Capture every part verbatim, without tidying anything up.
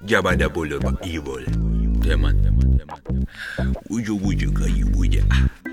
Jabada bolo ba evil. Teman, teman, teman. Uju uju kayu uja.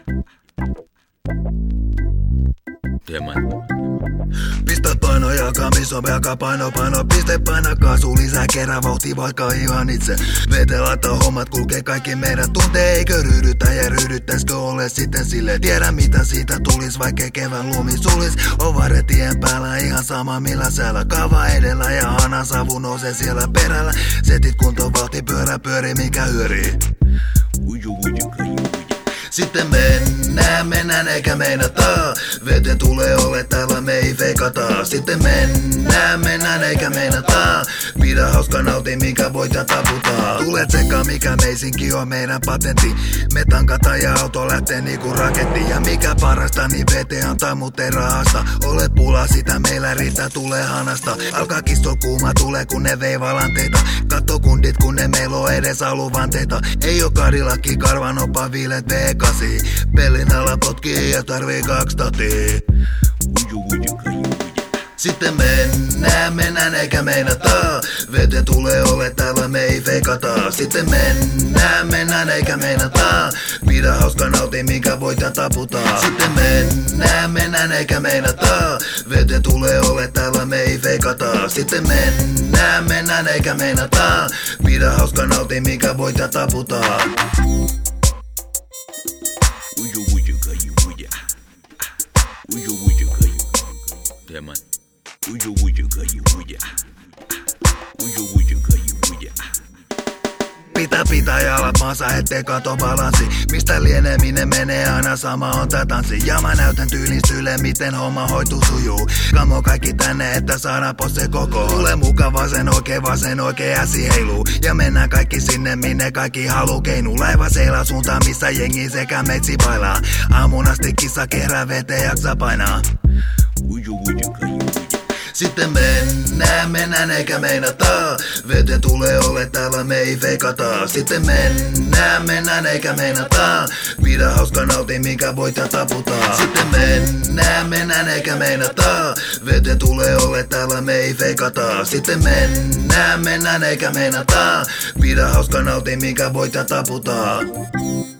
Teman. Pistä paino ja kamiso, velka paino, paino, piste paina kaasu, lisää kerran vauhti vaikka ihan itse. Vete laittaa hommat kulkee kaikki meidän tuntee, eikö ryhdytä ja ryhdyttäisikö ole sitten sille. Tiedä mitä siitä tulis, vaikka kevään lumi sulis. On varretien päällä ihan sama millä säällä, kaava edellä ja hana savu nousee siellä perällä. Setit kunto vauhti pyörä pyöri mikä hyörii. Uju uju kayu uja. Sitten mennään, mennään eikä meinata. Vete tulee ole täällä, me ei feikata. Sitten mennään, mennään eikä meinata. Pidä hauska nauti, minkä voit ja taputaa. Tule tsekkaa mikä meisinkin on meidän patentti. Me tankataan ja auto lähtee niinku raketti. Ja mikä parasta, niin vete antaa mut ei rahasta. Olet pula, sitä meillä riittää, tulee hanasta. Alkaa kisto kuuma, tulee kun ne vei valanteita. Katso kundit kun ne meillä on edes aluvanteita. Ei oo Cadillac, karvan opa viilet V kasi. Pellin alla potkii ja tarvii kaks tatia. Uju uju kayu uja. Sitten mennään, mennään eikä meinata. Vete tulee ole täällä, me ei feikata. Sitten mennään, mennään eikä meinata. Pidä hauska nauti, minkä voit ja taputaa. Sitten mennään, mennään eikä meinata. Vete tulee ole täällä, me ei feikata. Sitten mennään, mennään eikä meinata. Pidä hauska nauti, minkä voit ja taputaa. Uju uju kayu uja. Uju uju kayu. Teman. Uju uju kayu uja. Uju uju kayu uja. Pitää pitää jalat maassa, ettei kato balanssi. Mistä lieneminen menee aina sama on tää tanssi. Ja mä näytän tyylin sylle, miten homma hoituu sujuu. Kamo kaikki tänne, että saadaan posse koko. Tule mukaan vasen oikein, vasen oikein äsi heiluu. Ja mennään kaikki sinne, minne kaikki haluu keinu. Laiva seilaa suuntaan, missä jengi sekä metsi bailaa. Aamun asti kissa kerää veteen jaksa painaa. Uju uju kayu uja. Sitten mennään, mennään eikä meinata. Vete tulee ole täällä, me ei feikata. Sitten mennään, mennään eikä meinata. Pidä hauska nauti, minkä voit ja taputaa. Sitten mennään, mennään eikä meinata. Vete tulee ole täällä, me ei feikata. Sitten mennään, mennään eikä meinata. Pidä hauska nauti, minkä voit ja taputaa.